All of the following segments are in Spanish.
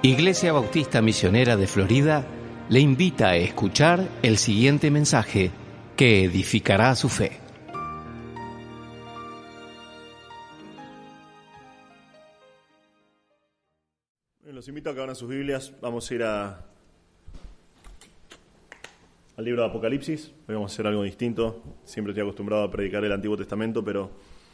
Iglesia Bautista Misionera de Florida le invita a escuchar el siguiente mensaje que edificará su fe. Los invito a que abran sus Biblias. Vamos a ir al libro de Apocalipsis. Hoy vamos a hacer algo distinto. Siempre estoy acostumbrado a predicar el Antiguo Testamento, pero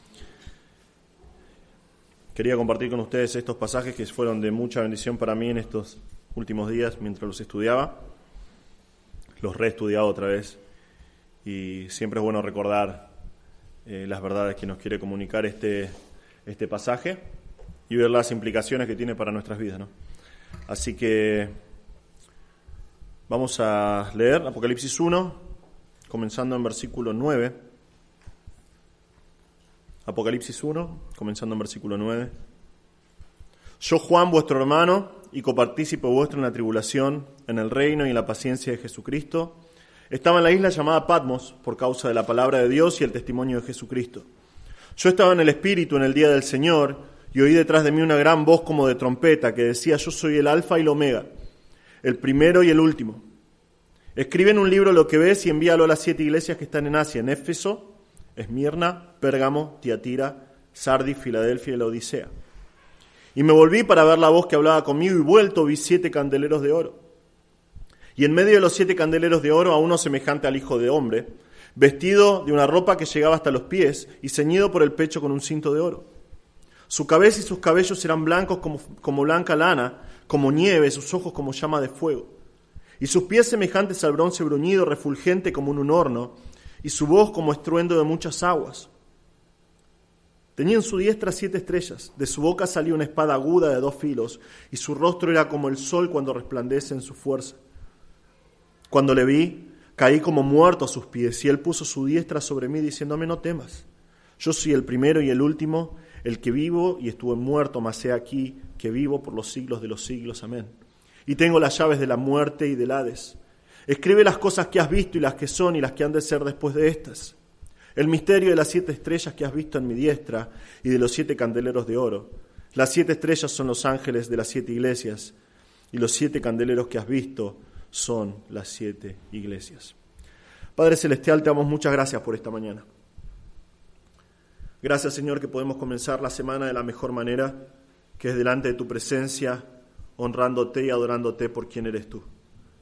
quería compartir con ustedes estos pasajes que fueron de mucha bendición para mí en estos últimos días mientras los estudiaba. Los reestudiaba otra vez y siempre es bueno recordar las verdades que nos quiere comunicar este pasaje y ver las implicaciones que tiene para nuestras vidas, ¿no? Así que vamos a leer Apocalipsis 1, comenzando en versículo 9. Apocalipsis 1, comenzando en versículo 9. Yo, Juan, vuestro hermano y copartícipe vuestro en la tribulación, en el reino y en la paciencia de Jesucristo, estaba en la isla llamada Patmos por causa de la palabra de Dios y el testimonio de Jesucristo. Yo estaba en el Espíritu en el día del Señor y oí detrás de mí una gran voz como de trompeta que decía: yo soy el Alfa y el Omega, el primero y el último. Escribe en un libro lo que ves y envíalo a las 7 iglesias que están en Asia, en Éfeso, Esmirna, Pérgamo, Tiatira, Sardis, Filadelfia y la Odisea. Y me volví para ver la voz que hablaba conmigo y vuelto vi 7 candeleros de oro. Y en medio de los 7 candeleros de oro a uno semejante al Hijo de Hombre, vestido de una ropa que llegaba hasta los pies y ceñido por el pecho con un cinto de oro. Su cabeza y sus cabellos eran blancos como blanca lana, como nieve, sus ojos como llama de fuego. Y sus pies semejantes al bronce bruñido, refulgente como en un horno, y su voz como estruendo de muchas aguas. Tenía en su diestra 7 estrellas, de su boca salía una espada aguda de 2 filos, y su rostro era como el sol cuando resplandece en su fuerza. Cuando le vi, caí como muerto a sus pies, y él puso su diestra sobre mí, diciéndome: no temas, yo soy el primero y el último, el que vivo y estuve muerto, mas he aquí que vivo por los siglos de los siglos. Amén. Y tengo las llaves de la muerte y del Hades. Escribe las cosas que has visto y las que son y las que han de ser después de estas. El misterio de las 7 estrellas que has visto en mi diestra y de los 7 candeleros de oro. Las 7 estrellas son los ángeles de las 7 iglesias y los 7 candeleros que has visto son las 7 iglesias. Padre Celestial, te damos muchas gracias por esta mañana. Gracias, Señor, que podemos comenzar la semana de la mejor manera, que es delante de tu presencia, honrándote y adorándote por quien eres tú.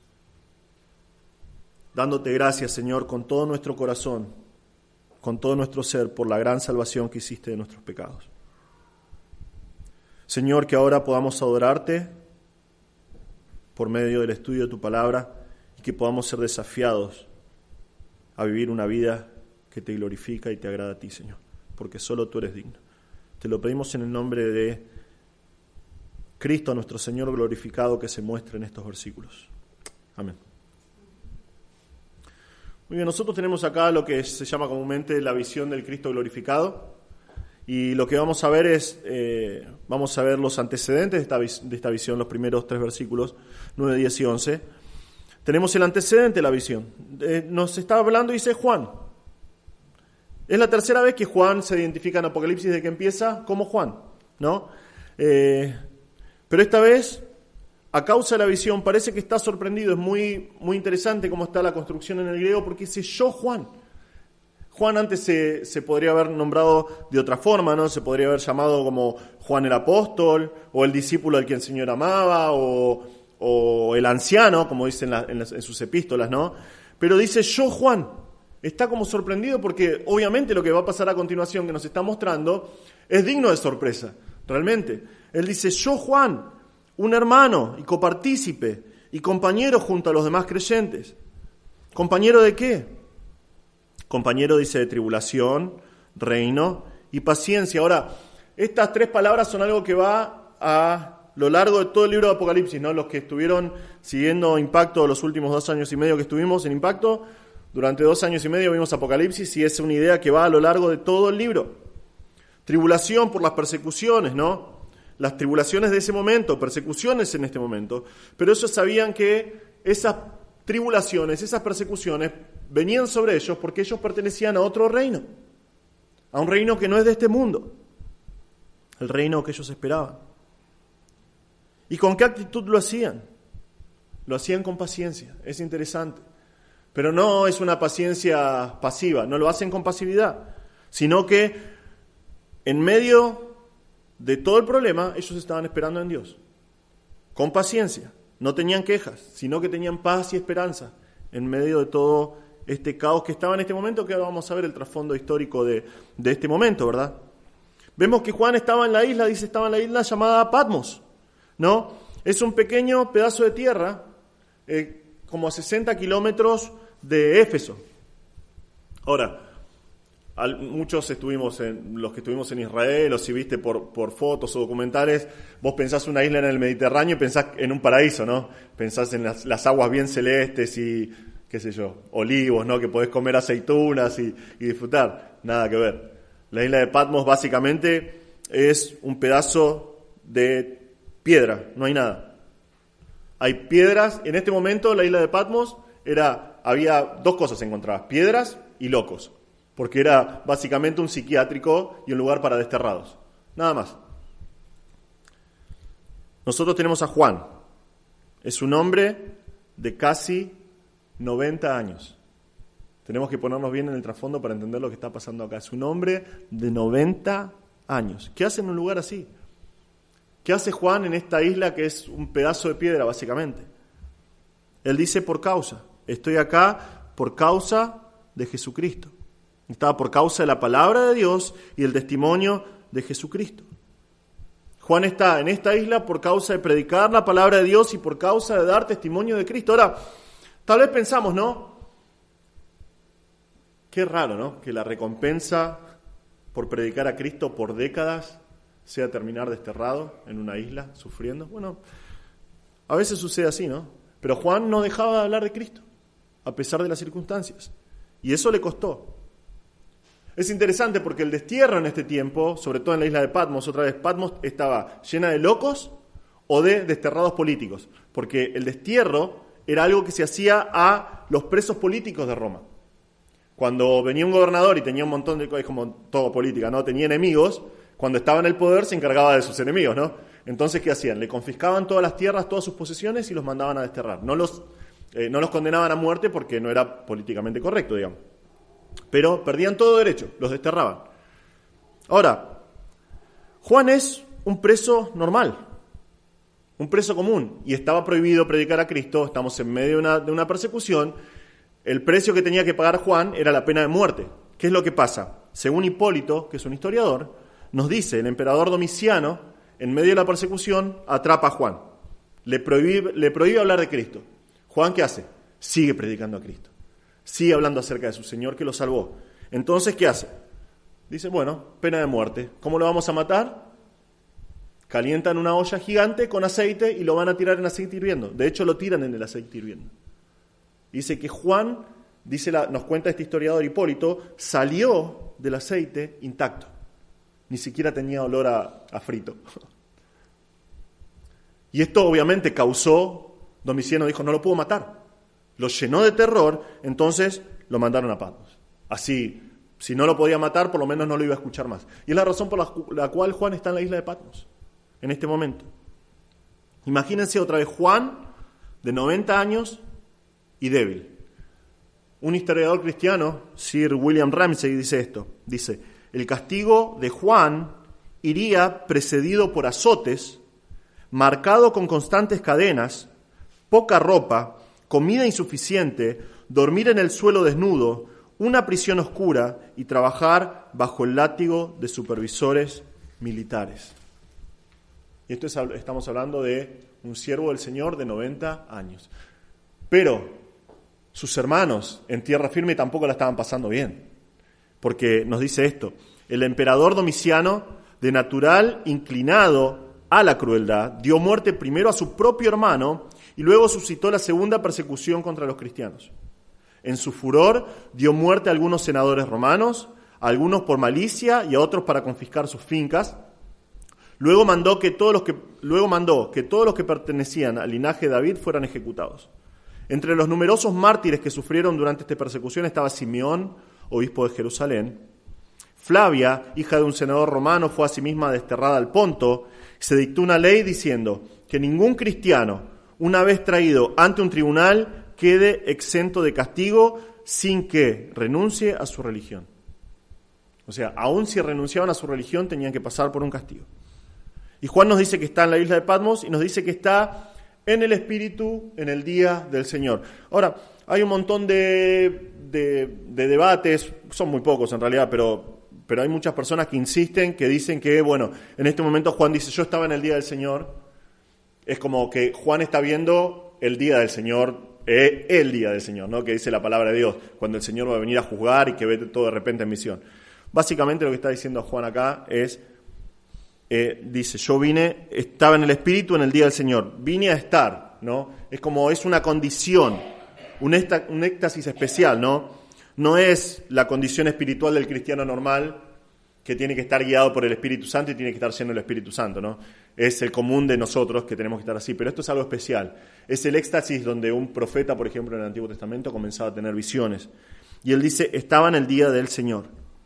Dándote gracias, Señor, con todo nuestro corazón, con todo nuestro ser, por la gran salvación que hiciste de nuestros pecados. Señor, que ahora podamos adorarte por medio del estudio de tu palabra y que podamos ser desafiados a vivir una vida que te glorifica y te agrada a ti, Señor, porque solo tú eres digno. Te lo pedimos en el nombre de Cristo, nuestro Señor glorificado, que se muestre en estos versículos. Amén. Muy bien, nosotros tenemos acá lo que se llama comúnmente la visión del Cristo glorificado, y lo que vamos a ver es, vamos a ver los antecedentes de esta visión, los primeros 3 versículos, 9, 10 y 11. Tenemos el antecedente de la visión. Nos está hablando, dice Juan. Es la tercera vez que Juan se identifica en Apocalipsis desde que empieza como Juan, ¿no? Pero esta vez, a causa de la visión, parece que está sorprendido. Es muy, muy interesante cómo está la construcción en el griego, porque dice yo, Juan. Juan antes se podría haber nombrado de otra forma, ¿no? Se podría haber llamado como Juan el apóstol, o el discípulo al que el Señor amaba, o el anciano, como dicen en sus epístolas, ¿no? Pero dice yo, Juan. Está como sorprendido porque obviamente lo que va a pasar a continuación que nos está mostrando es digno de sorpresa, realmente. Él dice, yo, Juan, un hermano y copartícipe y compañero junto a los demás creyentes. ¿Compañero de qué? Compañero, dice, de tribulación, reino y paciencia. Ahora, estas 3 palabras son algo que va a lo largo de todo el libro de Apocalipsis, ¿no? Los que estuvieron siguiendo Impacto los últimos 2 años y medio que estuvimos en Impacto, durante 2 años y medio vimos Apocalipsis y es una idea que va a lo largo de todo el libro. Tribulación por las persecuciones, ¿no? Las tribulaciones de ese momento, persecuciones en este momento. Pero ellos sabían que esas tribulaciones, esas persecuciones venían sobre ellos porque ellos pertenecían a otro reino. A un reino que no es de este mundo. El reino que ellos esperaban. ¿Y con qué actitud lo hacían? Lo hacían con paciencia, es interesante. Pero no es una paciencia pasiva, no lo hacen con pasividad, sino que en medio de todo el problema, ellos estaban esperando en Dios. Con paciencia, no tenían quejas, sino que tenían paz y esperanza en medio de todo este caos que estaba en este momento, que ahora vamos a ver el trasfondo histórico de este momento, ¿verdad? Vemos que Juan estaba en la isla, dice, estaba en la isla llamada Patmos, ¿no? Es un pequeño pedazo de tierra, como a 60 kilómetros de Éfeso. Ahora, muchos los que estuvimos en Israel, o si viste por fotos o documentales, vos pensás una isla en el Mediterráneo y pensás en un paraíso, ¿no? Pensás en las aguas bien celestes y, qué sé yo, olivos, ¿no? Que podés comer aceitunas y disfrutar. Nada que ver. La isla de Patmos básicamente es un pedazo de piedra, no hay nada. Hay piedras, en este momento la isla de Patmos había dos cosas encontradas, piedras y locos, porque era básicamente un psiquiátrico y un lugar para desterrados, nada más. Nosotros tenemos a Juan, es un hombre de casi 90 años. Tenemos que ponernos bien en el trasfondo para entender lo que está pasando acá. Es un hombre de 90 años. ¿Qué hace en un lugar así? ¿Qué hace Juan en esta isla que es un pedazo de piedra, básicamente? Él dice estoy acá por causa de Jesucristo. Estaba por causa de la palabra de Dios y el testimonio de Jesucristo. Juan está en esta isla por causa de predicar la palabra de Dios y por causa de dar testimonio de Cristo. Ahora, tal vez pensamos, ¿no? Qué raro, ¿no? Que la recompensa por predicar a Cristo por décadas sea terminar desterrado en una isla, sufriendo. Bueno, a veces sucede así, ¿no? Pero Juan no dejaba de hablar de Cristo, a pesar de las circunstancias. Y eso le costó. Es interesante porque el destierro en este tiempo, sobre todo en la isla de Patmos, otra vez, Patmos estaba llena de locos o de desterrados políticos. Porque el destierro era algo que se hacía a los presos políticos de Roma. Cuando venía un gobernador y tenía un montón de cosas, como todo política, ¿no? Tenía enemigos. Cuando estaba en el poder se encargaba de sus enemigos, ¿no? Entonces, ¿qué hacían? Le confiscaban todas las tierras, todas sus posesiones y los mandaban a desterrar. No los condenaban a muerte porque no era políticamente correcto, digamos. Pero perdían todo derecho, los desterraban. Ahora, Juan es un preso normal, un preso común, y estaba prohibido predicar a Cristo, estamos en medio de una persecución. El precio que tenía que pagar Juan era la pena de muerte. ¿Qué es lo que pasa? Según Hipólito, que es un historiador, nos dice, el emperador Domiciano, en medio de la persecución, atrapa a Juan. Le prohíbe hablar de Cristo. ¿Juan qué hace? Sigue predicando a Cristo. Sigue hablando acerca de su Señor que lo salvó. Entonces, ¿qué hace? Dice, bueno, pena de muerte. ¿Cómo lo vamos a matar? Calientan una olla gigante con aceite y lo van a tirar en aceite hirviendo. De hecho, lo tiran en el aceite hirviendo. Dice que Juan, nos cuenta este historiador Hipólito, salió del aceite intacto. Ni siquiera tenía olor a frito. Y esto obviamente Domiciano dijo, no lo puedo matar. Lo llenó de terror, entonces lo mandaron a Patmos. Así, si no lo podía matar, por lo menos no lo iba a escuchar más. Y es la razón por la cual Juan está en la isla de Patmos, en este momento. Imagínense otra vez Juan, de 90 años y débil. Un historiador cristiano, Sir William Ramsay, dice esto. Dice, el castigo de Juan iría precedido por azotes, marcado con constantes cadenas, poca ropa, comida insuficiente, dormir en el suelo desnudo, una prisión oscura y trabajar bajo el látigo de supervisores militares. Y esto estamos hablando de un siervo del Señor de 90 años. Pero sus hermanos en tierra firme tampoco la estaban pasando bien. Porque nos dice esto, el emperador Domiciano, de natural inclinado a la crueldad, dio muerte primero a su propio hermano y luego suscitó la segunda persecución contra los cristianos. En su furor dio muerte a algunos senadores romanos, a algunos por malicia y a otros para confiscar sus fincas. Luego mandó que todos los que pertenecían al linaje de David fueran ejecutados. Entre los numerosos mártires que sufrieron durante esta persecución estaba Simeón, obispo de Jerusalén, Flavia, hija de un senador romano, fue asimismo desterrada al Ponto. Se dictó una ley diciendo que ningún cristiano, una vez traído ante un tribunal, quede exento de castigo sin que renuncie a su religión. O sea, aun si renunciaban a su religión, tenían que pasar por un castigo. Y Juan nos dice que está en la isla de Patmos y nos dice que está en el Espíritu en el día del Señor. Ahora, hay un montón de debates, son muy pocos en realidad, pero hay muchas personas que insisten, que dicen que, bueno, en este momento Juan dice, yo estaba en el día del Señor. Es como que Juan está viendo el día del Señor, el día del Señor, ¿no? Que dice la palabra de Dios, cuando el Señor va a venir a juzgar y que ve todo de repente en visión. Básicamente lo que está diciendo Juan acá es, dice, yo estaba en el Espíritu en el día del Señor, vine a estar, ¿no? Es como, es una condición, un éxtasis especial, ¿no? No es la condición espiritual del cristiano normal, que tiene que estar guiado por el Espíritu Santo y tiene que estar lleno del Espíritu Santo, ¿no? Es el común de nosotros que tenemos que estar así, pero esto es algo especial. Es el éxtasis donde un profeta, por ejemplo, en el Antiguo Testamento comenzaba a tener visiones. Y él dice, estaba en el día del Señor.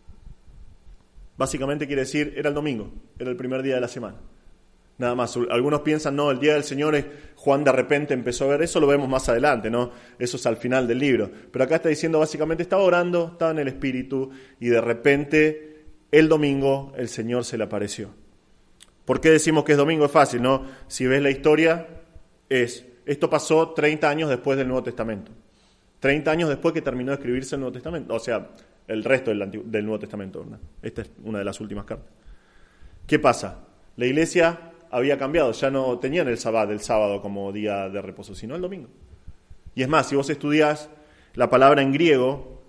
Básicamente quiere decir, era el domingo, era el primer día de la semana. Nada más. Algunos piensan, no, el día del Señor es Juan de repente empezó a ver, eso lo vemos más adelante, ¿no? Eso es al final del libro. Pero acá está diciendo, básicamente, estaba orando, estaba en el Espíritu y de repente el domingo el Señor se le apareció. ¿Por qué decimos que es domingo? Es fácil, ¿no? Si ves la historia, esto pasó 30 años después del Nuevo Testamento. 30 años después que terminó de escribirse el Nuevo Testamento. O sea, el resto del Nuevo Testamento, ¿no? Esta es una de las últimas cartas. ¿Qué pasa? La iglesia había cambiado, ya no tenían el sábado como día de reposo, sino el domingo. Y es más, si vos estudiás la palabra en griego,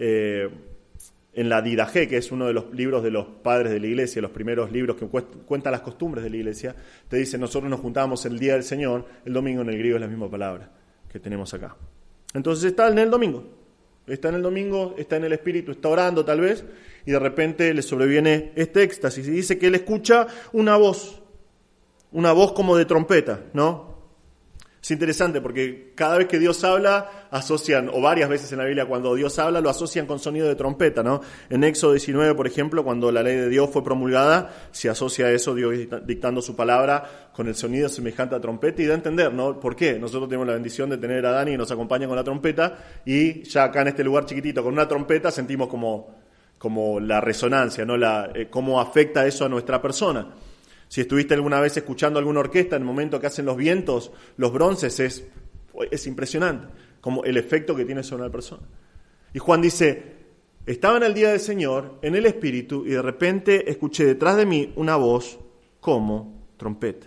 en la Didache, que es uno de los libros de los padres de la iglesia, los primeros libros que cuentan las costumbres de la iglesia, te dice, nosotros nos juntábamos el día del Señor, el domingo en el griego es la misma palabra que tenemos acá. Entonces está en el domingo, está en el Espíritu, está orando tal vez, y de repente le sobreviene este éxtasis, y dice que él escucha una voz como de trompeta, ¿no? Es interesante porque cada vez que Dios habla, asocian, o varias veces en la Biblia cuando Dios habla, lo asocian con sonido de trompeta, ¿no? En Éxodo 19, por ejemplo, cuando la ley de Dios fue promulgada, se asocia a eso, Dios dictando su palabra con el sonido semejante a trompeta, y da a entender, ¿no? ¿Por qué? Nosotros tenemos la bendición de tener a Dani y nos acompaña con la trompeta, y ya acá en este lugar chiquitito, con una trompeta, sentimos como la resonancia, ¿no? Cómo afecta eso a nuestra persona. Si estuviste alguna vez escuchando alguna orquesta en el momento que hacen los vientos, los bronces, es impresionante como el efecto que tiene sobre una persona. Y Juan dice, estaba en el día del Señor, en el Espíritu, y de repente escuché detrás de mí una voz como trompeta.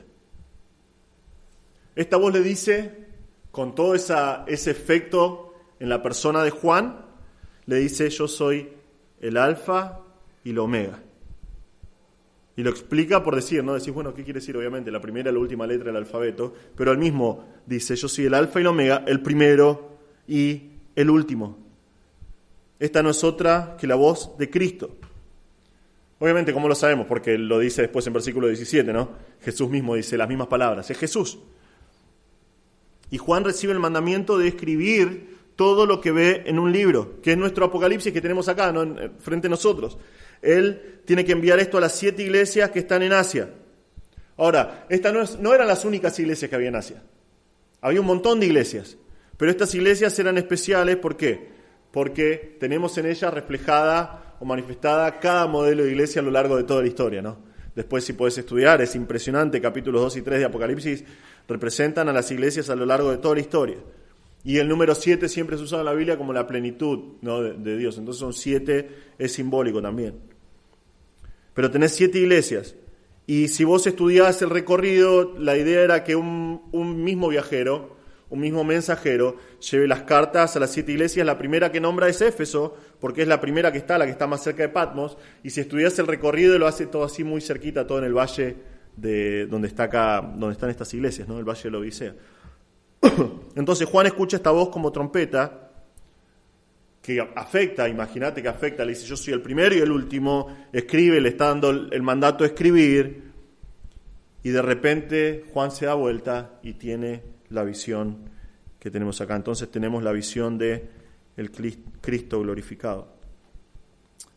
Esta voz le dice, con todo ese efecto en la persona de Juan, le dice, yo soy el Alfa y el Omega. Y lo explica por decir, ¿no? Decís, bueno, ¿qué quiere decir? Obviamente, la primera y la última letra del alfabeto, pero él mismo dice, yo soy el alfa y el omega, el primero y el último. Esta no es otra que la voz de Cristo. Obviamente, ¿cómo lo sabemos? Porque lo dice después en versículo 17, ¿no? Jesús mismo dice las mismas palabras, es Jesús. Y Juan recibe el mandamiento de escribir todo lo que ve en un libro, que es nuestro Apocalipsis que tenemos acá, ¿no? Frente a nosotros. Él tiene que enviar esto a las 7 iglesias que están en Asia. Ahora, estas no eran las únicas iglesias que había en Asia. Había un montón de iglesias, pero estas iglesias eran especiales, ¿por qué? Porque tenemos en ellas reflejada o manifestada cada modelo de iglesia a lo largo de toda la historia, ¿no? Después, si podés estudiar, es impresionante, capítulos 2 y 3 de Apocalipsis representan a las iglesias a lo largo de toda la historia. Y el número 7 siempre es usado en la Biblia como la plenitud, ¿no? de Dios. Entonces son 7, es simbólico también. Pero tenés 7 iglesias. Y si vos estudiás el recorrido, la idea era que un mismo viajero, un mismo mensajero, lleve las cartas a las 7 iglesias. La primera que nombra es Éfeso, porque es la primera que está más cerca de Patmos. Y si estudiás el recorrido, lo hace todo así muy cerquita, todo en el valle de donde están estas iglesias, ¿no? El valle de la Odisea. Entonces Juan escucha esta voz como trompeta que afecta, imagínate que afecta, le dice yo soy el primero y el último, escribe, le está dando el mandato de escribir, y de repente Juan se da vuelta y tiene la visión que tenemos acá. Entonces tenemos la visión de el Cristo glorificado.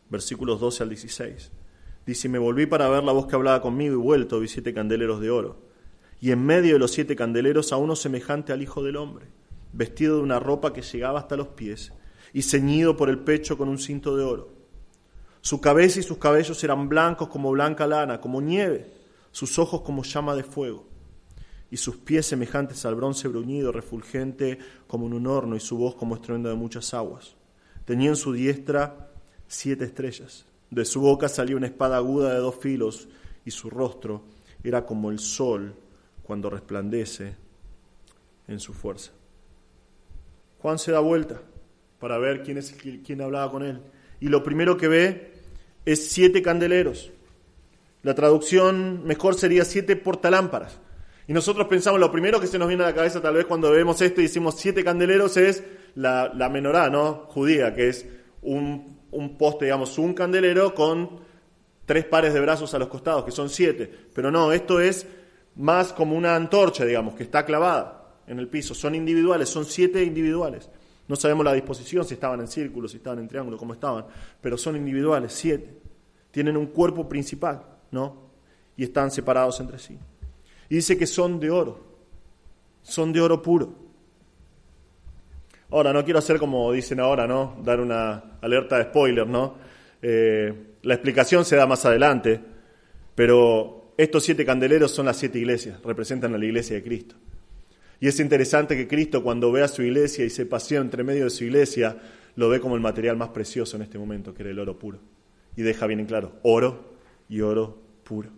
versículos 12 al 16. Dice, me volví para ver la voz que hablaba conmigo y vuelto vi 7 candeleros de oro. Y en medio de los 7 candeleros a uno semejante al Hijo del Hombre, vestido de una ropa que llegaba hasta los pies y ceñido por el pecho con un cinto de oro. Su cabeza y sus cabellos eran blancos como blanca lana, como nieve, sus ojos como llama de fuego, y sus pies semejantes al bronce bruñido, refulgente como en un horno, y su voz como estruendo de muchas aguas. Tenía en su diestra 7 estrellas. De su boca salía una espada aguda de 2 filos, y su rostro era como el sol cuando resplandece en su fuerza. Juan se da vuelta para ver quién hablaba con él. Y lo primero que ve es 7 candeleros. La traducción mejor sería 7 portalámparas. Y nosotros pensamos, lo primero que se nos viene a la cabeza tal vez cuando vemos esto y decimos 7 candeleros es la menorá, ¿no? Judía, que es un poste, digamos, un candelero con 3 pares de brazos a los costados, que son 7. Pero no, esto es más como una antorcha, digamos, que está clavada en el piso. Son individuales, son 7 individuales. No sabemos la disposición, si estaban en círculo, si estaban en triángulo, cómo estaban, pero son individuales, 7. Tienen un cuerpo principal, ¿no? Y están separados entre sí. Y dice que son de oro puro. Ahora, no quiero hacer como dicen ahora, ¿no? Dar una alerta de spoiler, ¿no? La explicación se da más adelante, pero estos 7 candeleros son las 7 iglesias, representan a la iglesia de Cristo. Y es interesante que Cristo, cuando ve a su iglesia y se pasea entre medio de su iglesia, lo ve como el material más precioso en este momento, que era el oro puro. Y deja bien en claro, oro y oro puro.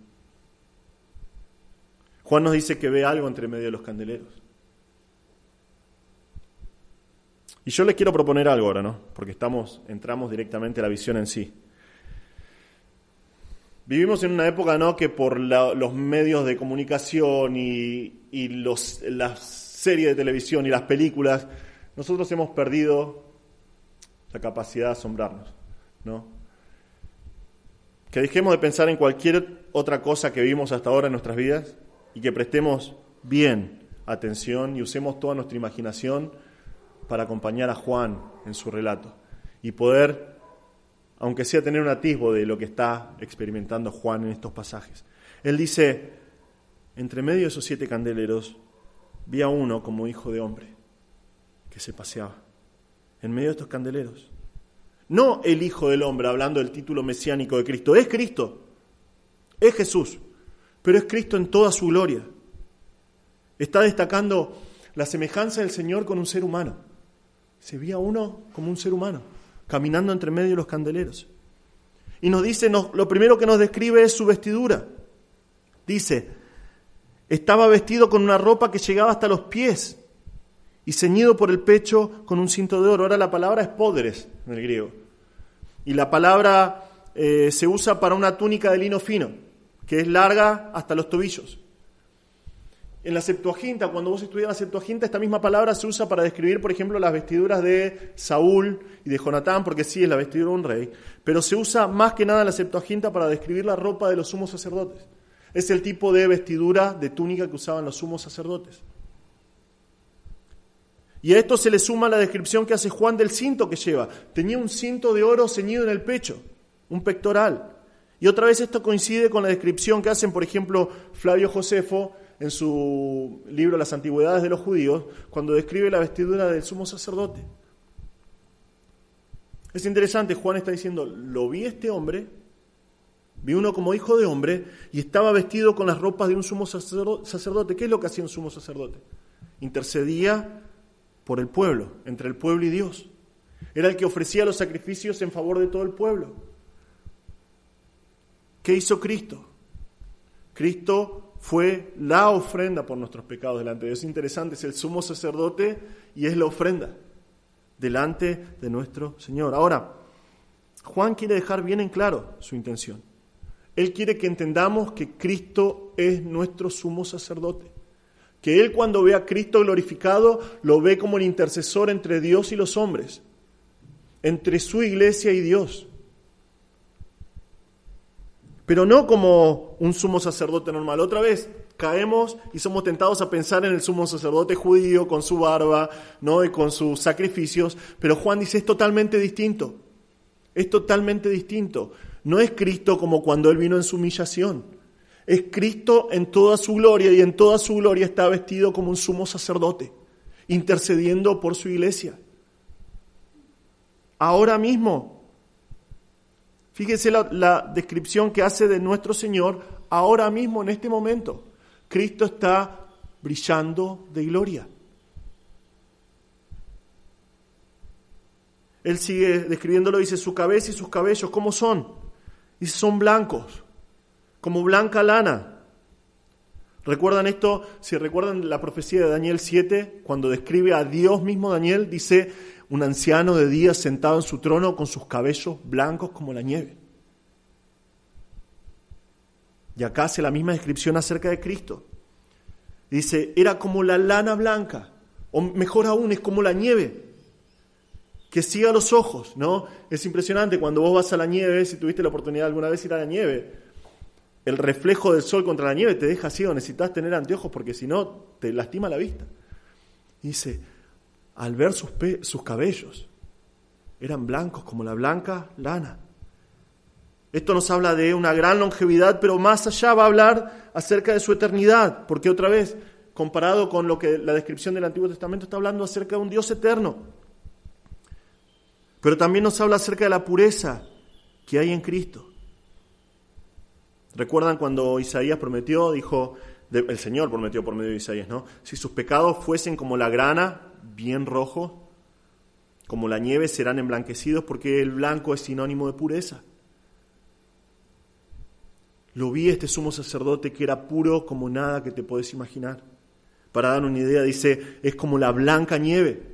Juan nos dice que ve algo entre medio de los candeleros. Y yo les quiero proponer algo ahora, ¿no? Porque entramos directamente a la visión en sí. Vivimos en una época, ¿no?, que por los medios de comunicación y las series de televisión y las películas, nosotros hemos perdido la capacidad de asombrarnos, ¿no? Que dejemos de pensar en cualquier otra cosa que vimos hasta ahora en nuestras vidas y que prestemos bien atención y usemos toda nuestra imaginación para acompañar a Juan en su relato y poder, aunque sea, tener un atisbo de lo que está experimentando Juan en estos pasajes. Él dice, entre medio de esos 7 candeleros, vi a uno como hijo de hombre que se paseaba en medio de estos candeleros. No el Hijo del Hombre, hablando del título mesiánico de Cristo. Es Cristo, es Jesús, pero es Cristo en toda su gloria. Está destacando la semejanza del Señor con un ser humano. Se veía uno como un ser humano, caminando entre medio de los candeleros. Y nos dice, lo primero que nos describe es su vestidura. Dice, estaba vestido con una ropa que llegaba hasta los pies y ceñido por el pecho con un cinto de oro. Ahora la palabra es podres en el griego. Y la palabra se usa para una túnica de lino fino, que es larga hasta los tobillos. En la Septuaginta, cuando vos estudias la Septuaginta, esta misma palabra se usa para describir, por ejemplo, las vestiduras de Saúl y de Jonatán, porque sí, es la vestidura de un rey, pero se usa más que nada en la Septuaginta para describir la ropa de los sumos sacerdotes. Es el tipo de vestidura, de túnica que usaban los sumos sacerdotes. Y a esto se le suma la descripción que hace Juan del cinto que lleva. Tenía un cinto de oro ceñido en el pecho, un pectoral. Y otra vez esto coincide con la descripción que hacen, por ejemplo, Flavio Josefo en su libro Las Antigüedades de los Judíos, cuando describe la vestidura del sumo sacerdote. Es interesante, Juan está diciendo, lo vi este hombre, vi uno como hijo de hombre, y estaba vestido con las ropas de un sumo sacerdote. ¿Qué es lo que hacía un sumo sacerdote? Intercedía por el pueblo, entre el pueblo y Dios. Era el que ofrecía los sacrificios en favor de todo el pueblo. ¿Qué hizo Cristo? Cristo fue la ofrenda por nuestros pecados delante de Dios. Es interesante, es el sumo sacerdote y es la ofrenda delante de nuestro Señor. Ahora, Juan quiere dejar bien en claro su intención. Él quiere que entendamos que Cristo es nuestro sumo sacerdote. Que Él, cuando ve a Cristo glorificado, lo ve como el intercesor entre Dios y los hombres, entre su iglesia y Dios. Pero no como un sumo sacerdote normal. Otra vez caemos y somos tentados a pensar en el sumo sacerdote judío con su barba, ¿no?, y con sus sacrificios. Pero Juan dice, es totalmente distinto. Es totalmente distinto. No es Cristo como cuando Él vino en su humillación. Es Cristo en toda su gloria, y en toda su gloria está vestido como un sumo sacerdote, intercediendo por su iglesia. Ahora mismo, fíjese la descripción que hace de nuestro Señor, ahora mismo, en este momento. Cristo está brillando de gloria. Él sigue describiéndolo, dice, su cabeza y sus cabellos, ¿cómo son? Dice, son blancos, como blanca lana. ¿Recuerdan esto? Si recuerdan la profecía de Daniel 7, cuando describe a Dios mismo, Daniel dice, un anciano de días sentado en su trono con sus cabellos blancos como la nieve. Y acá hace la misma descripción acerca de Cristo. Dice, era como la lana blanca, o mejor aún, es como la nieve, que ciega los ojos, ¿no? Es impresionante cuando vos vas a la nieve, si tuviste la oportunidad alguna vez de ir a la nieve, el reflejo del sol contra la nieve te deja ciego, necesitas tener anteojos porque si no te lastima la vista. Dice, al ver sus cabellos, eran blancos como la blanca lana. Esto nos habla de una gran longevidad, pero más allá va a hablar acerca de su eternidad, porque otra vez, comparado con lo que la descripción del Antiguo Testamento está hablando acerca de un Dios eterno. Pero también nos habla acerca de la pureza que hay en Cristo. ¿Recuerdan cuando Isaías prometió, dijo, el Señor prometió por medio de Isaías, ¿no? Si sus pecados fuesen como la grana, bien rojo, como la nieve serán emblanquecidos, porque el blanco es sinónimo de pureza. Lo vi este sumo sacerdote que era puro como nada que te puedes imaginar. Para dar una idea, dice, es como la blanca nieve.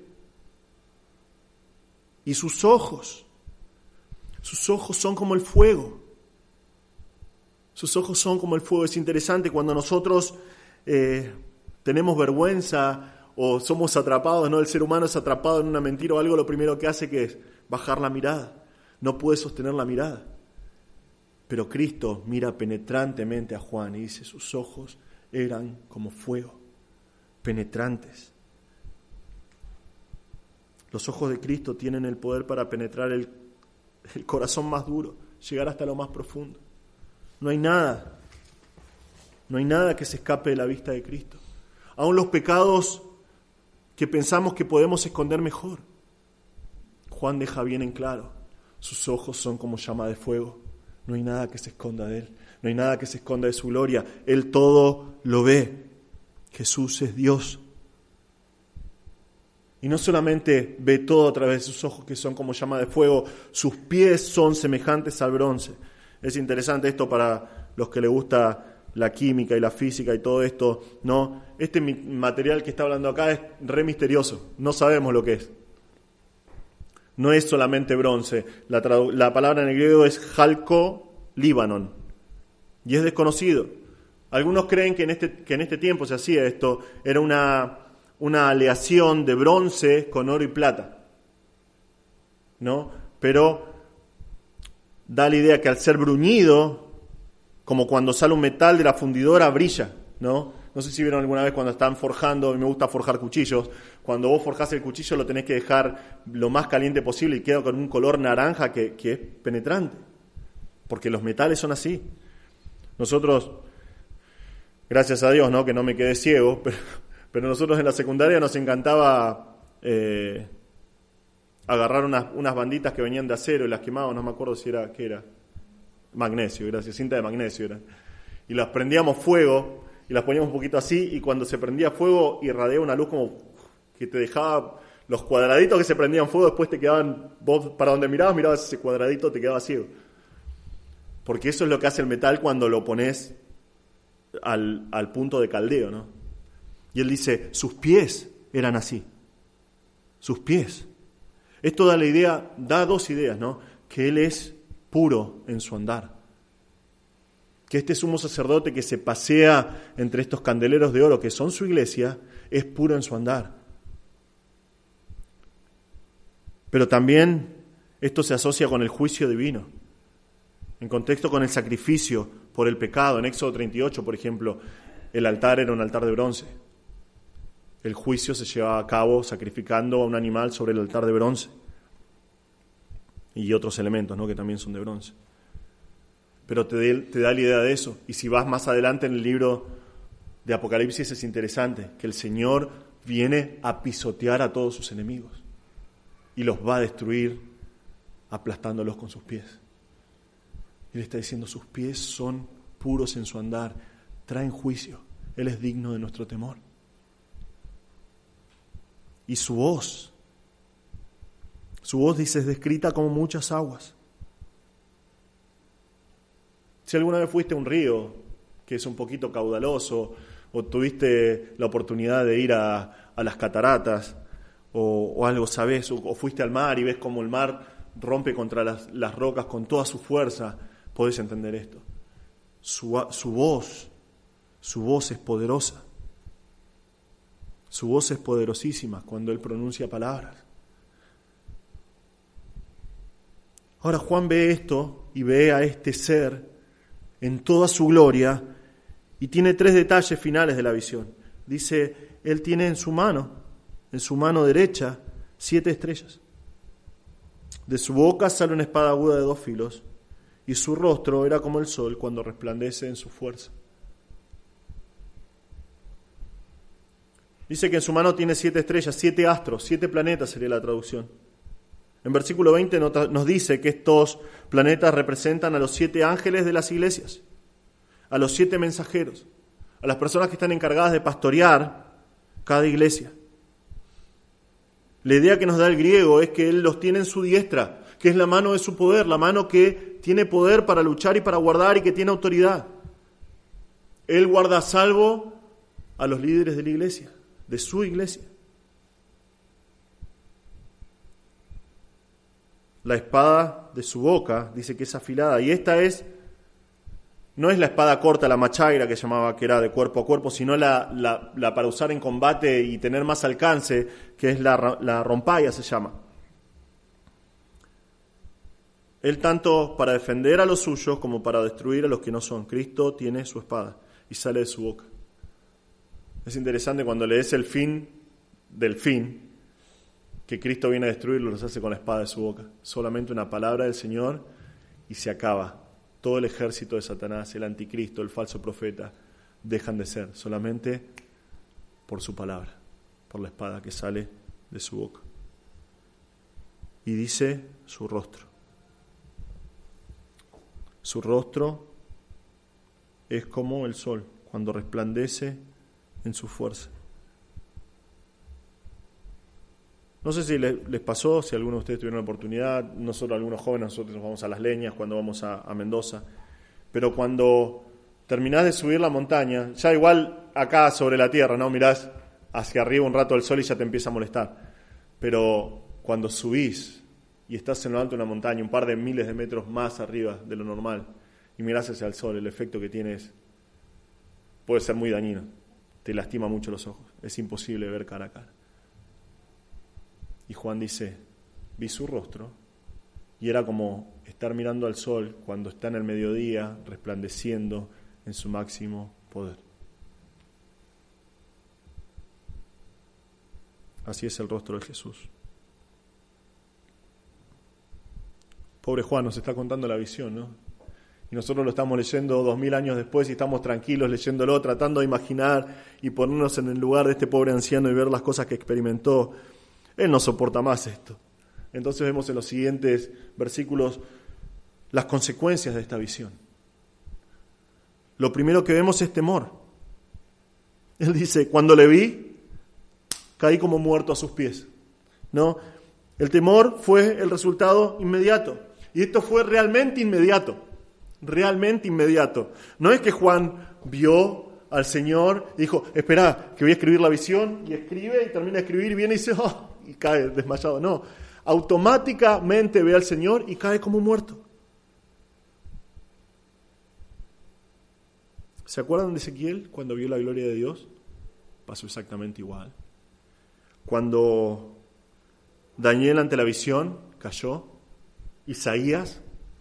Y sus ojos son como el fuego. Sus ojos son como el fuego. Es interesante cuando nosotros tenemos vergüenza o somos atrapados, ¿no? El ser humano es atrapado en una mentira o algo, lo primero que hace que es bajar la mirada. No puede sostener la mirada. Pero Cristo mira penetrantemente a Juan y dice, sus ojos eran como fuego, penetrantes. Los ojos de Cristo tienen el poder para penetrar el corazón más duro, llegar hasta lo más profundo. No hay nada que se escape de la vista de Cristo. Aún los pecados que pensamos que podemos esconder mejor. Juan deja bien en claro, sus ojos son como llama de fuego. No hay nada que se esconda de Él, no hay nada que se esconda de su gloria. Él todo lo ve. Jesús es Dios. Y no solamente ve todo a través de sus ojos que son como llama de fuego, sus pies son semejantes al bronce. Es interesante esto para los que les gusta la química y la física y todo esto, ¿no? Este material que está hablando acá es re misterioso, no sabemos lo que es. No es solamente bronce, la palabra en el griego es jalco libanon y es desconocido. Algunos creen que en este tiempo se hacía esto, era una aleación de bronce con oro y plata, ¿no? Pero da la idea que al ser bruñido, como cuando sale un metal de la fundidora, brilla, ¿no? No sé si vieron alguna vez cuando están forjando, a mí me gusta forjar cuchillos, cuando vos forjás el cuchillo lo tenés que dejar lo más caliente posible y queda con un color naranja que es penetrante, porque los metales son así. Nosotros, gracias a Dios, ¿no? Que no me quedé ciego, pero nosotros en la secundaria nos encantaba agarrar unas banditas que venían de acero y las quemábamos, no me acuerdo si era, ¿qué era? Magnesio, gracias, cinta de magnesio era. Y las prendíamos fuego y las poníamos un poquito así y cuando se prendía fuego irradiaba una luz como que te dejaba los cuadraditos que se prendían fuego, después te quedaban, vos para donde mirabas ese cuadradito, te quedaba ciego. Porque eso es lo que hace el metal cuando lo pones al punto de caldeo, ¿no? Y él dice, sus pies eran así. Sus pies. Esto da la idea, da dos ideas, ¿no? Que él es puro en su andar. Que este sumo sacerdote que se pasea entre estos candeleros de oro que son su iglesia, es puro en su andar. Pero también esto se asocia con el juicio divino. En contexto con el sacrificio por el pecado. En Éxodo 38, por ejemplo, el altar era un altar de bronce. El juicio se llevaba a cabo sacrificando a un animal sobre el altar de bronce. y otros elementos, ¿no?, que también son de bronce. Pero te da la idea de eso. Y si vas más adelante en el libro de Apocalipsis es interesante, que el Señor viene a pisotear a todos sus enemigos y los va a destruir aplastándolos con sus pies. Él está diciendo, sus pies son puros en su andar, traen juicio, Él es digno de nuestro temor. Y su voz dice, es descrita como muchas aguas. Si alguna vez fuiste a un río que es un poquito caudaloso, o tuviste la oportunidad de ir a las cataratas, o algo sabes, o fuiste al mar y ves cómo el mar rompe contra las rocas con toda su fuerza, podés entender esto. Su voz es poderosa. Su voz es poderosísima cuando Él pronuncia palabras. Ahora Juan ve esto y ve a este ser en toda su gloria y tiene 3 detalles finales de la visión. Dice, Él tiene en su mano derecha, 7 estrellas. De su boca sale una espada aguda de 2 filos y su rostro era como el sol cuando resplandece en su fuerza. Dice que en su mano tiene 7 estrellas, 7 astros, 7 planetas sería la traducción. En versículo 20 nos dice que estos planetas representan a los 7 ángeles de las iglesias, a los 7 mensajeros, a las personas que están encargadas de pastorear cada iglesia. La idea que nos da el griego es que Él los tiene en su diestra, que es la mano de su poder, la mano que tiene poder para luchar y para guardar y que tiene autoridad. Él guarda a salvo a los líderes de la iglesia, de su iglesia. La espada de su boca dice que es afilada, y esta no es la espada corta, la machaira que llamaba, que era de cuerpo a cuerpo, sino la para usar en combate y tener más alcance, que es la rompaya se llama. Él tanto para defender a los suyos como para destruir a los que no son. Cristo tiene su espada y sale de su boca. Es interesante cuando lees el fin del fin, que Cristo viene a destruirlo, los hace con la espada de su boca. Solamente una palabra del Señor y se acaba. Todo el ejército de Satanás, el anticristo, el falso profeta, dejan de ser solamente por su palabra, por la espada que sale de su boca. Y dice su rostro. Su rostro es como el sol cuando resplandece en su fuerza. No sé si les pasó, si alguno de ustedes tuvieron la oportunidad, nosotros algunos jóvenes, nosotros vamos a Las Leñas cuando vamos a Mendoza, pero cuando terminás de subir la montaña, ya igual acá sobre la tierra, ¿no? Mirás hacia arriba un rato el sol y ya te empieza a molestar, pero cuando subís y estás en lo alto de una montaña, un par de miles de metros más arriba de lo normal, y mirás hacia el sol, el efecto que tienes puede ser muy dañino, te lastima mucho los ojos, es imposible ver cara a cara. Y Juan dice, vi su rostro, y era como estar mirando al sol cuando está en el mediodía, resplandeciendo en su máximo poder. Así es el rostro de Jesús. Pobre Juan, nos está contando la visión, ¿no? Y nosotros lo estamos leyendo 2000 años después y estamos tranquilos leyéndolo, tratando de imaginar y ponernos en el lugar de este pobre anciano y ver las cosas que experimentó. Él no soporta más esto. Entonces vemos en los siguientes versículos las consecuencias de esta visión. Lo primero que vemos es temor. Él dice, cuando le vi, caí como muerto a sus pies. ¿No? El temor fue el resultado inmediato. Y esto fue realmente inmediato. Realmente inmediato. No es que Juan vio al Señor y dijo, espera, que voy a escribir la visión, y escribe y termina de escribir y viene y dice, y cae desmayado. No, automáticamente ve al Señor y cae como muerto. ¿Se acuerdan de Ezequiel cuando vio la gloria de Dios? Pasó exactamente igual. Cuando Daniel ante la visión cayó, Isaías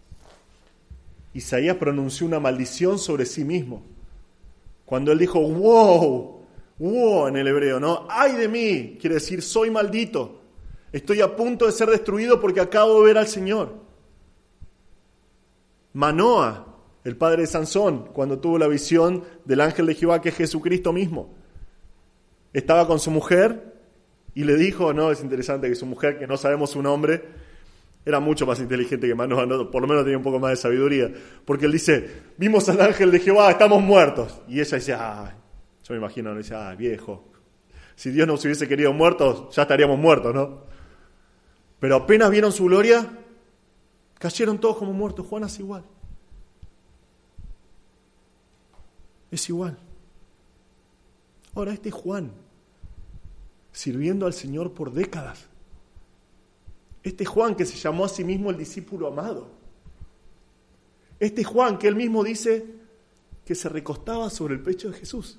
pronunció una maldición sobre sí mismo. Cuando él dijo, wow en el hebreo, ¿no? ¡Ay de mí! Quiere decir, soy maldito. Estoy a punto de ser destruido porque acabo de ver al Señor. Manoa, el padre de Sansón, cuando tuvo la visión del ángel de Jehová, que es Jesucristo mismo. Estaba con su mujer y le dijo, no, es interesante que su mujer, que no sabemos su nombre, era mucho más inteligente que Manoa, ¿no? Por lo menos tenía un poco más de sabiduría, porque él dice, vimos al ángel de Jehová, estamos muertos. Y ella dice, yo me imagino, le dice, viejo, si Dios nos hubiese querido muertos, ya estaríamos muertos, ¿no? Pero apenas vieron su gloria, cayeron todos como muertos. Juan es igual. Es igual. Ahora, este Juan, sirviendo al Señor por décadas. Este Juan que se llamó a sí mismo el discípulo amado. Este Juan que él mismo dice que se recostaba sobre el pecho de Jesús.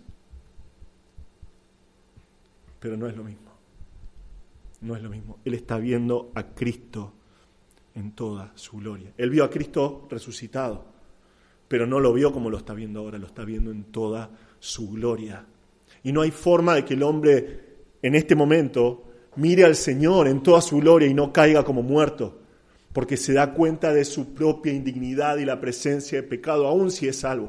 Pero no es lo mismo. No es lo mismo. Él está viendo a Cristo en toda su gloria. Él vio a Cristo resucitado, pero no lo vio como lo está viendo ahora, lo está viendo en toda su gloria. Y no hay forma de que el hombre en este momento mire al Señor en toda su gloria y no caiga como muerto, porque se da cuenta de su propia indignidad y la presencia de pecado, aun si es salvo.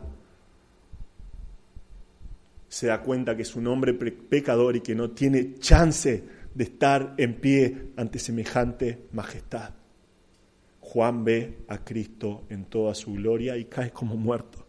Se da cuenta que es un hombre pecador y que no tiene chance de estar en pie ante semejante majestad. Juan ve a Cristo en toda su gloria y cae como muerto.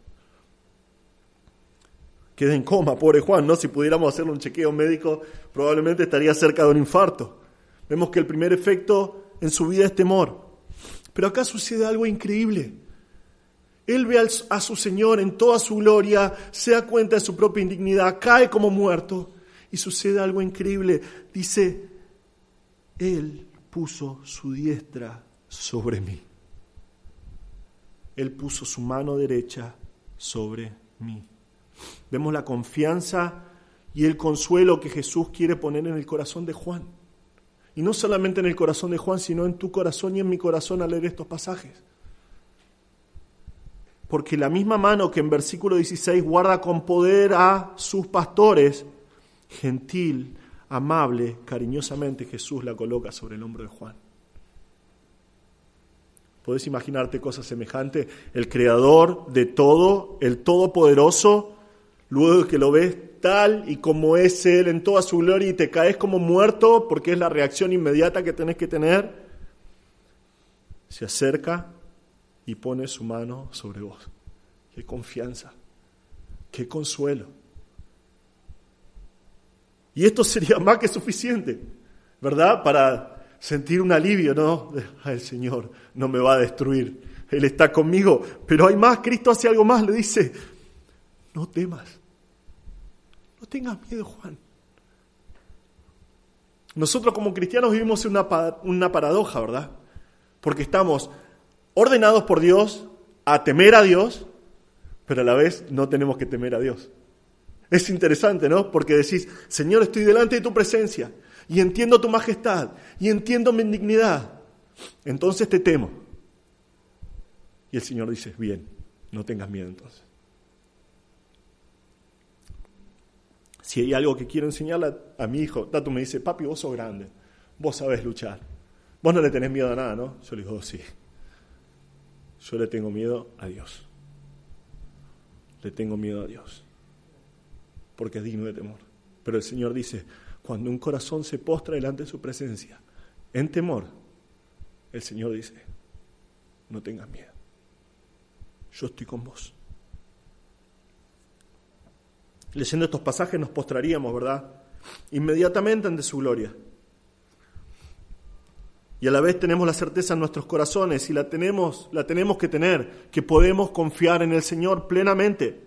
Queda en coma, pobre Juan, ¿no? Si pudiéramos hacerle un chequeo médico, probablemente estaría cerca de un infarto. Vemos que el primer efecto en su vida es temor. Pero acá sucede algo increíble. Él ve a su Señor en toda su gloria, se da cuenta de su propia indignidad, cae como muerto y sucede algo increíble. Dice, Él puso su diestra sobre mí. Él puso su mano derecha sobre mí. Vemos la confianza y el consuelo que Jesús quiere poner en el corazón de Juan. Y no solamente en el corazón de Juan, sino en tu corazón y en mi corazón al leer estos pasajes. Porque la misma mano que en versículo 16 guarda con poder a sus pastores, gentil, amable, cariñosamente Jesús la coloca sobre el hombro de Juan. ¿Podés imaginarte cosas semejantes? El creador de todo, el todopoderoso, luego de que lo ves tal y como es Él en toda su gloria y te caes como muerto porque es la reacción inmediata que tenés que tener, se acerca y pone su mano sobre vos. ¡Qué confianza! ¡Qué consuelo! Y esto sería más que suficiente, ¿verdad? Para sentir un alivio, ¿no? El Señor no me va a destruir, Él está conmigo. Pero hay más, Cristo hace algo más, le dice, no temas, no tengas miedo, Juan. Nosotros como cristianos vivimos en una paradoja, ¿verdad? Porque estamos ordenados por Dios a temer a Dios, pero a la vez no tenemos que temer a Dios. Es interesante, ¿no? Porque decís, Señor, estoy delante de tu presencia y entiendo tu majestad y entiendo mi indignidad. Entonces te temo. Y el Señor dice, bien, no tengas miedo entonces. Si hay algo que quiero enseñarle a mi hijo, Tato me dice, papi, vos sos grande, vos sabés luchar. Vos no le tenés miedo a nada, ¿no? Yo le digo, sí. Yo le tengo miedo a Dios. Le tengo miedo a Dios. Porque es digno de temor. Pero el Señor dice, cuando un corazón se postra delante de su presencia, en temor, el Señor dice, no tengas miedo. Yo estoy con vos. Leyendo estos pasajes nos postraríamos, ¿verdad? Inmediatamente ante su gloria. Y a la vez tenemos la certeza en nuestros corazones, y la tenemos que tener, que podemos confiar en el Señor plenamente.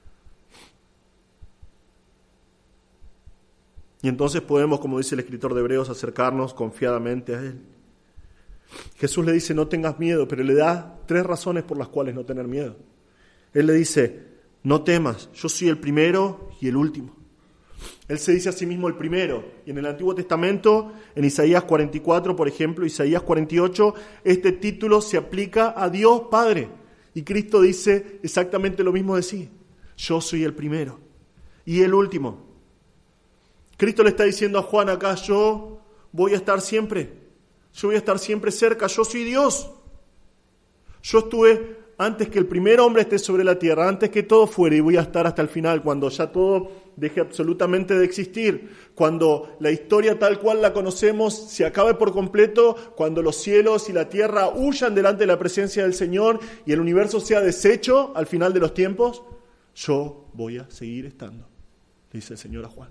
Y entonces podemos, como dice el escritor de Hebreos, acercarnos confiadamente a Él. Jesús le dice, no tengas miedo, pero le da 3 razones por las cuales no tener miedo. Él le dice, no temas, yo soy el primero y el último. Él se dice a sí mismo el primero. Y en el Antiguo Testamento, en Isaías 44, por ejemplo, Isaías 48, este título se aplica a Dios Padre. Y Cristo dice exactamente lo mismo de sí. Yo soy el primero y el último. Cristo le está diciendo a Juan acá, yo voy a estar siempre. Yo voy a estar siempre cerca. Yo soy Dios. Yo estuve antes que el primer hombre esté sobre la tierra, antes que todo fuere, y voy a estar hasta el final, cuando ya todo deje absolutamente de existir, cuando la historia tal cual la conocemos se acabe por completo, cuando los cielos y la tierra huyan delante de la presencia del Señor y el universo sea deshecho al final de los tiempos, yo voy a seguir estando, dice el Señor a Juan.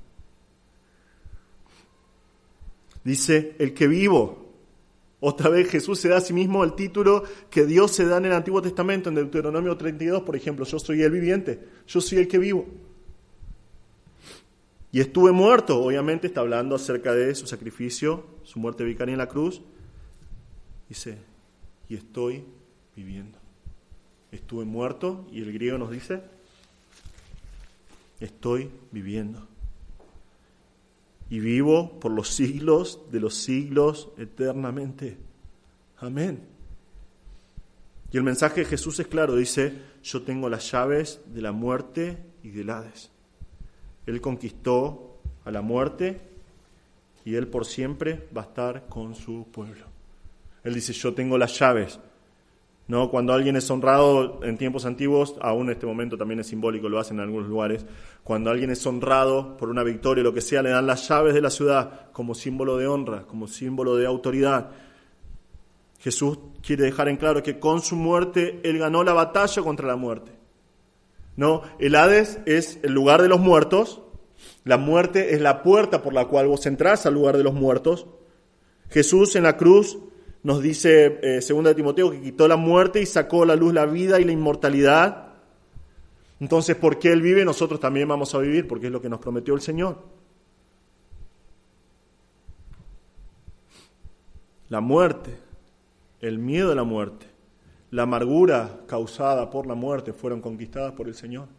Dice, el que vivo. Otra vez Jesús se da a sí mismo el título que Dios se da en el Antiguo Testamento, en Deuteronomio 32, por ejemplo. Yo soy el viviente, yo soy el que vivo. Y estuve muerto, obviamente está hablando acerca de su sacrificio, su muerte vicaria en la cruz. Dice, y estoy viviendo. Estuve muerto, y el griego nos dice, estoy viviendo. Y vivo por los siglos de los siglos eternamente. Amén. Y el mensaje de Jesús es claro, dice, yo tengo las llaves de la muerte y del Hades. Él conquistó a la muerte y Él por siempre va a estar con su pueblo. Él dice, yo tengo las llaves. ¿No? Cuando alguien es honrado en tiempos antiguos, aún en este momento también es simbólico, lo hacen en algunos lugares, cuando alguien es honrado por una victoria o lo que sea, le dan las llaves de la ciudad como símbolo de honra, como símbolo de autoridad. Jesús quiere dejar en claro que con su muerte Él ganó la batalla contra la muerte. ¿No? El Hades es el lugar de los muertos, la muerte es la puerta por la cual vos entrás al lugar de los muertos. Jesús en la cruz nos dice 2 Timoteo que quitó la muerte y sacó a la luz la vida y la inmortalidad. Entonces, porque Él vive, nosotros también vamos a vivir, porque es lo que nos prometió el Señor. La muerte, el miedo a la muerte, la amargura causada por la muerte fueron conquistadas por el Señor.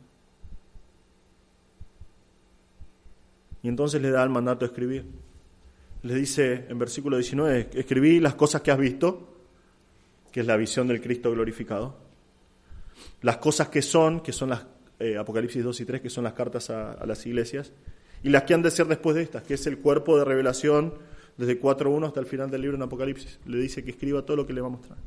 Y entonces le da el mandato de escribir. Le dice en versículo 19, escribí las cosas que has visto, que es la visión del Cristo glorificado. Las cosas que son las Apocalipsis 2 y 3, que son las cartas a las iglesias. Y las que han de ser después de estas, que es el cuerpo de revelación desde 4.1 hasta el final del libro en Apocalipsis. Le dice que escriba todo lo que le va a mostrar.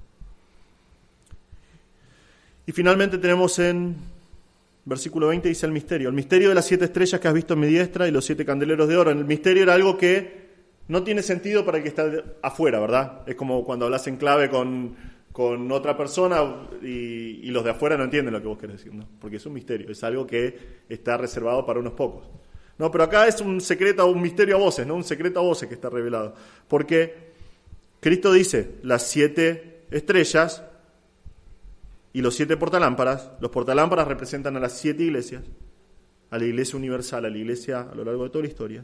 Y finalmente tenemos en versículo 20, dice el misterio de las 7 estrellas que has visto en mi diestra y los 7 candeleros de oro. El misterio era algo que no tiene sentido para el que está afuera, ¿verdad? Es como cuando hablas en clave con otra persona y los de afuera no entienden lo que vos querés decir, ¿no? Porque es un misterio, es algo que está reservado para unos pocos. No, pero acá es un secreto, un misterio a voces, ¿no? Un secreto a voces que está revelado. Porque Cristo dice, las 7 estrellas y los 7 portalámparas. Los portalámparas representan a las 7 iglesias, a la iglesia universal, a la iglesia a lo largo de toda la historia.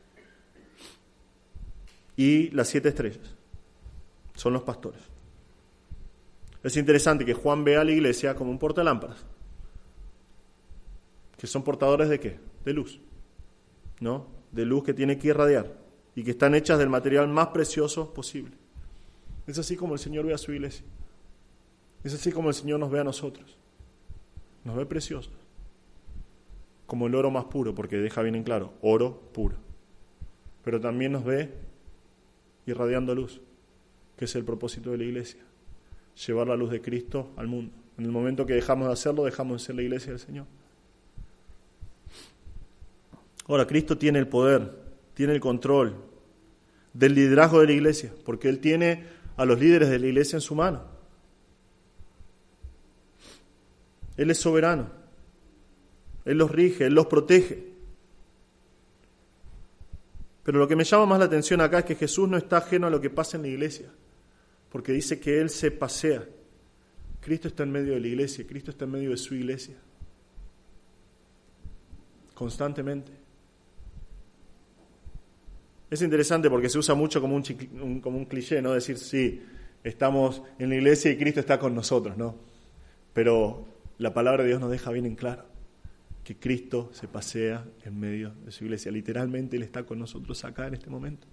Y las 7 estrellas son los pastores. Es interesante que Juan vea a la iglesia como un portalámparas. ¿Que son portadores de qué? De luz, ¿no? De luz que tiene que irradiar y que están hechas del material más precioso posible. Es así como el Señor ve a su iglesia. Es así como el Señor nos ve a nosotros. Nos ve preciosos. Como el oro más puro, porque deja bien en claro, oro puro. Pero también nos ve irradiando luz, que es el propósito de la iglesia. Llevar la luz de Cristo al mundo. En el momento que dejamos de hacerlo, dejamos de ser la iglesia del Señor. Ahora, Cristo tiene el poder, tiene el control del liderazgo de la iglesia, porque Él tiene a los líderes de la iglesia en su mano. Él es soberano. Él los rige, Él los protege. Pero lo que me llama más la atención acá es que Jesús no está ajeno a lo que pasa en la iglesia, porque dice que Él se pasea. Cristo está en medio de la iglesia, Cristo está en medio de su iglesia, constantemente. Es interesante porque se usa mucho como un cliché, ¿no? Decir, sí, estamos en la iglesia y Cristo está con nosotros, ¿no? Pero la palabra de Dios nos deja bien en claro que Cristo se pasea en medio de su iglesia. Literalmente Él está con nosotros acá en este momento.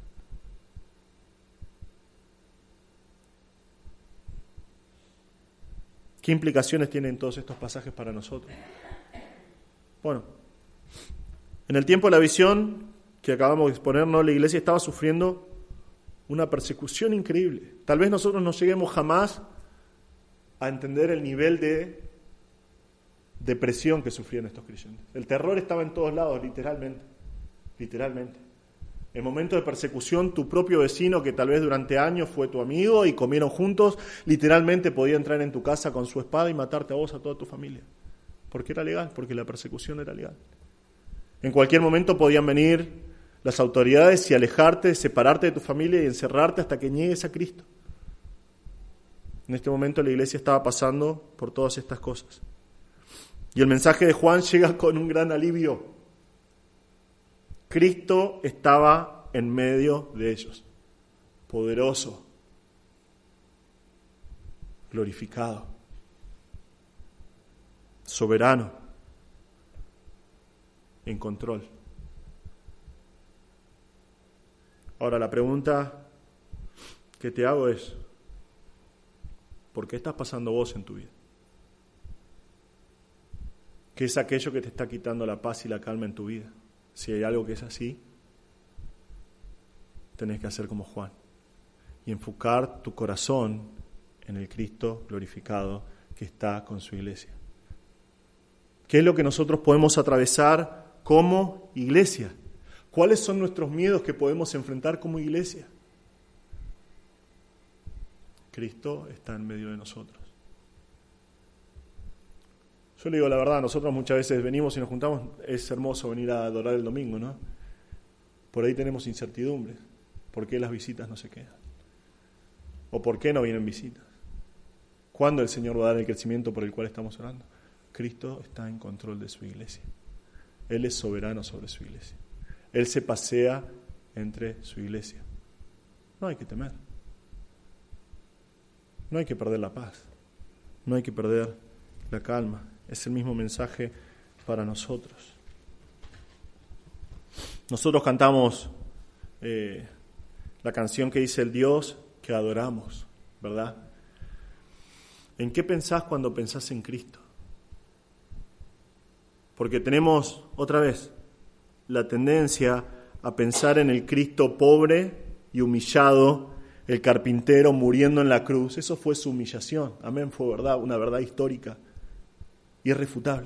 ¿Qué implicaciones tienen todos estos pasajes para nosotros? Bueno, en el tiempo de la visión que acabamos de exponer, ¿no? La iglesia estaba sufriendo una persecución increíble. Tal vez nosotros no lleguemos jamás a entender el nivel de depresión que sufrían estos creyentes. El terror estaba en todos lados, literalmente. En momentos de persecución, tu propio vecino, que tal vez durante años fue tu amigo y comieron juntos, literalmente podía entrar en tu casa con su espada y matarte a vos, a toda tu familia. ¿Por qué era legal? Porque la persecución era legal. En cualquier momento podían venir las autoridades y alejarte, separarte de tu familia y encerrarte hasta que niegues a Cristo. En este momento la iglesia estaba pasando por todas estas cosas. Y el mensaje de Juan llega con un gran alivio. Cristo estaba en medio de ellos, poderoso, glorificado, soberano, en control. Ahora la pregunta que te hago es, ¿por qué estás pasando vos en tu vida? ¿Qué es aquello que te está quitando la paz y la calma en tu vida? Si hay algo que es así, tenés que hacer como Juan y enfocar tu corazón en el Cristo glorificado que está con su iglesia. ¿Qué es lo que nosotros podemos atravesar como iglesia? ¿Cuáles son nuestros miedos que podemos enfrentar como iglesia? Cristo está en medio de nosotros. Yo le digo la verdad, nosotros muchas veces venimos y nos juntamos, es hermoso venir a adorar el domingo, ¿no? Por ahí tenemos incertidumbres. ¿Por qué las visitas no se quedan? ¿O por qué no vienen visitas? ¿Cuándo el Señor va a dar el crecimiento por el cual estamos orando? Cristo está en control de su iglesia. Él es soberano sobre su iglesia. Él se pasea entre su iglesia. No hay que temer. No hay que perder la paz. No hay que perder la calma. Es el mismo mensaje para nosotros. Nosotros cantamos la canción que dice el Dios que adoramos, ¿verdad? ¿En qué pensás cuando pensás en Cristo? Porque tenemos, otra vez, la tendencia a pensar en el Cristo pobre y humillado, el carpintero muriendo en la cruz. Eso fue su humillación. Amén, fue verdad, una verdad histórica, irrefutable.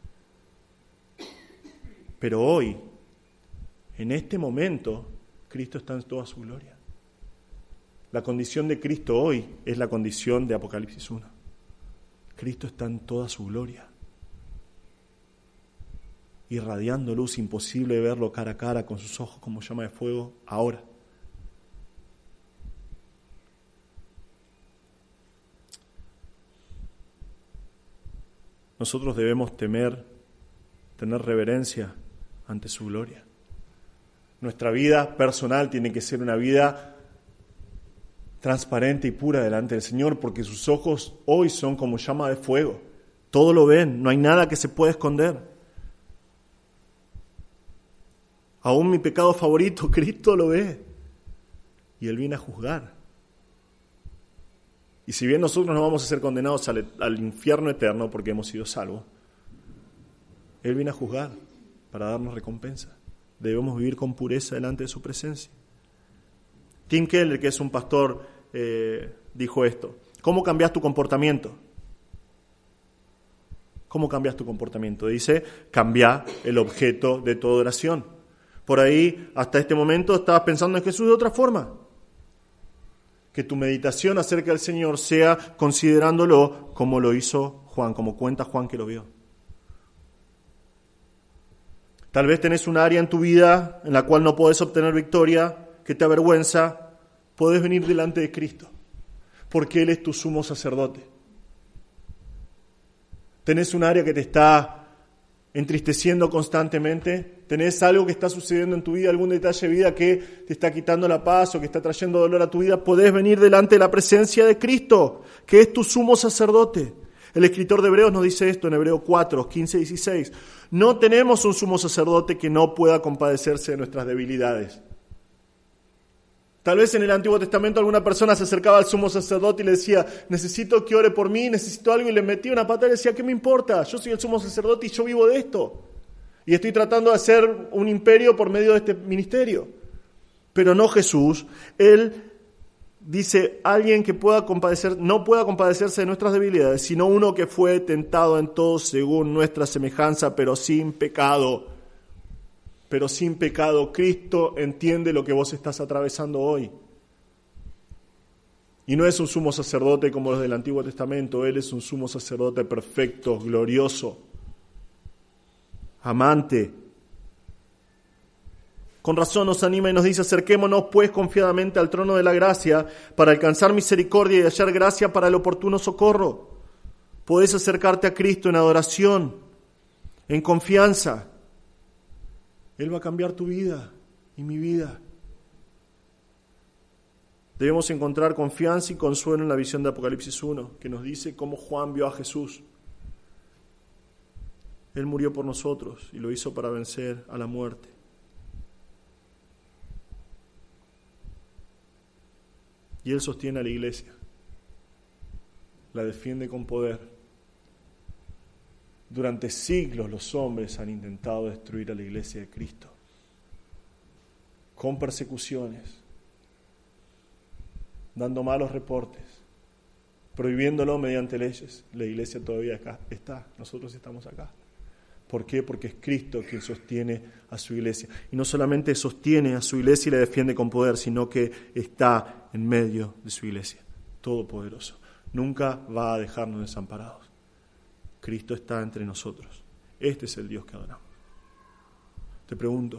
Pero hoy, en este momento, Cristo está en toda su gloria. La condición de Cristo hoy es la condición de Apocalipsis 1. Cristo está en toda su gloria, irradiando luz, imposible verlo cara a cara con sus ojos como llama de fuego ahora. Nosotros debemos tener reverencia ante su gloria. Nuestra vida personal tiene que ser una vida transparente y pura delante del Señor, porque sus ojos hoy son como llama de fuego. Todo lo ven, no hay nada que se pueda esconder. Aún mi pecado favorito, Cristo lo ve. Y Él viene a juzgar. Y si bien nosotros no vamos a ser condenados al infierno eterno porque hemos sido salvos, Él viene a juzgar para darnos recompensa. Debemos vivir con pureza delante de su presencia. Tim Keller, que es un pastor, dijo esto: ¿cómo cambias tu comportamiento? ¿Cómo cambias tu comportamiento? Dice, cambia el objeto de tu adoración. Por ahí, hasta este momento, estabas pensando en Jesús de otra forma. Que tu meditación acerca del Señor sea considerándolo como lo hizo Juan, como cuenta Juan que lo vio. Tal vez tenés un área en tu vida en la cual no podés obtener victoria, que te avergüenza. Podés venir delante de Cristo, porque Él es tu sumo sacerdote. Tenés un área que te está entristeciendo constantemente, tenés algo que está sucediendo en tu vida, algún detalle de vida que te está quitando la paz o que está trayendo dolor a tu vida, podés venir delante de la presencia de Cristo, que es tu sumo sacerdote. El escritor de Hebreos nos dice esto en Hebreos 4, 15 y 16. No tenemos un sumo sacerdote que no pueda compadecerse de nuestras debilidades. Tal vez en el Antiguo Testamento alguna persona se acercaba al sumo sacerdote y le decía, necesito que ore por mí, necesito algo, y le metía una pata y le decía, ¿qué me importa? Yo soy el sumo sacerdote y yo vivo de esto. Y estoy tratando de hacer un imperio por medio de este ministerio. Pero no Jesús. Él dice alguien que no pueda compadecerse de nuestras debilidades, sino uno que fue tentado en todo según nuestra semejanza, pero sin pecado. Pero sin pecado. Cristo entiende lo que vos estás atravesando hoy. Y no es un sumo sacerdote como los del Antiguo Testamento. Él es un sumo sacerdote perfecto, glorioso, amante. Con razón nos anima y nos dice: acerquémonos pues confiadamente al trono de la gracia para alcanzar misericordia y hallar gracia para el oportuno socorro. Podés acercarte a Cristo en adoración, en confianza. Él va a cambiar tu vida y mi vida. Debemos encontrar confianza y consuelo en la visión de Apocalipsis 1, que nos dice cómo Juan vio a Jesús. Él murió por nosotros y lo hizo para vencer a la muerte. Y Él sostiene a la iglesia, la defiende con poder. Durante siglos los hombres han intentado destruir a la iglesia de Cristo, con persecuciones, dando malos reportes, prohibiéndolo mediante leyes. La iglesia todavía acá está, nosotros estamos acá. ¿Por qué? Porque es Cristo quien sostiene a su iglesia. Y no solamente sostiene a su iglesia y la defiende con poder, sino que está en medio de su iglesia, todopoderoso. Nunca va a dejarnos desamparados. Cristo está entre nosotros. Este es el Dios que adoramos. Te pregunto,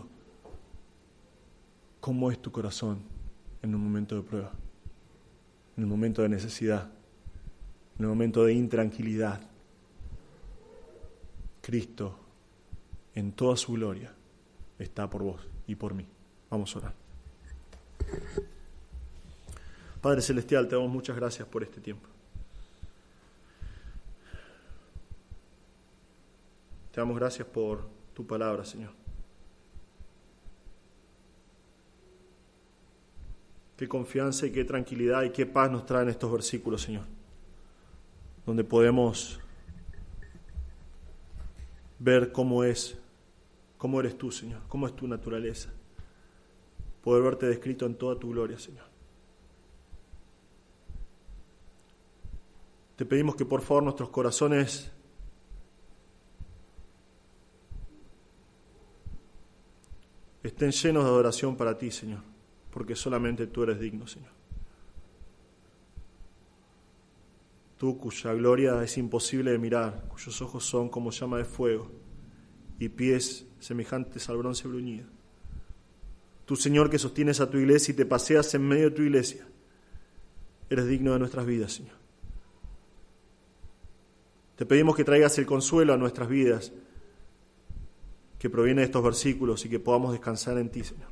¿cómo es tu corazón en un momento de prueba? En un momento de necesidad, en un momento de intranquilidad. Cristo, en toda su gloria, está por vos y por mí. Vamos a orar. Padre Celestial, te damos muchas gracias por este tiempo. Te damos gracias por tu palabra, Señor. Qué confianza y qué tranquilidad y qué paz nos traen estos versículos, Señor, donde podemos ver cómo eres tú, Señor, cómo es tu naturaleza, poder verte descrito en toda tu gloria, Señor. Te pedimos que por favor nuestros corazones estén llenos de adoración para ti, Señor, porque solamente tú eres digno, Señor. Tú, cuya gloria es imposible de mirar, cuyos ojos son como llama de fuego y pies semejantes al bronce bruñido. Tú, Señor, que sostienes a tu iglesia y te paseas en medio de tu iglesia, eres digno de nuestras vidas, Señor. Te pedimos que traigas el consuelo a nuestras vidas que proviene de estos versículos y que podamos descansar en ti, Señor.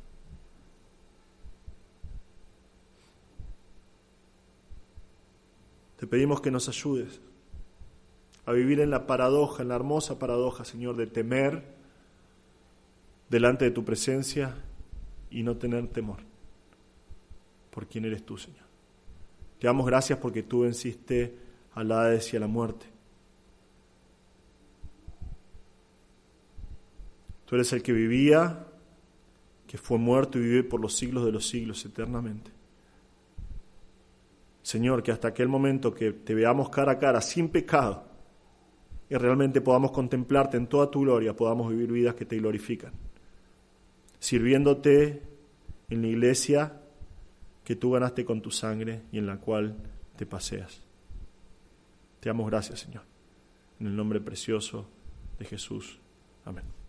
Te pedimos que nos ayudes a vivir en la paradoja, en la hermosa paradoja, Señor, de temer delante de tu presencia y no tener temor por quién eres tú, Señor. Te damos gracias porque tú venciste al Hades y a la muerte. Tú eres el que vivía, que fue muerto y vive por los siglos de los siglos eternamente. Señor, que hasta aquel momento que te veamos cara a cara, sin pecado, y realmente podamos contemplarte en toda tu gloria, podamos vivir vidas que te glorifican, sirviéndote en la iglesia que tú ganaste con tu sangre y en la cual te paseas. Te damos gracias, Señor, en el nombre precioso de Jesús. Amén.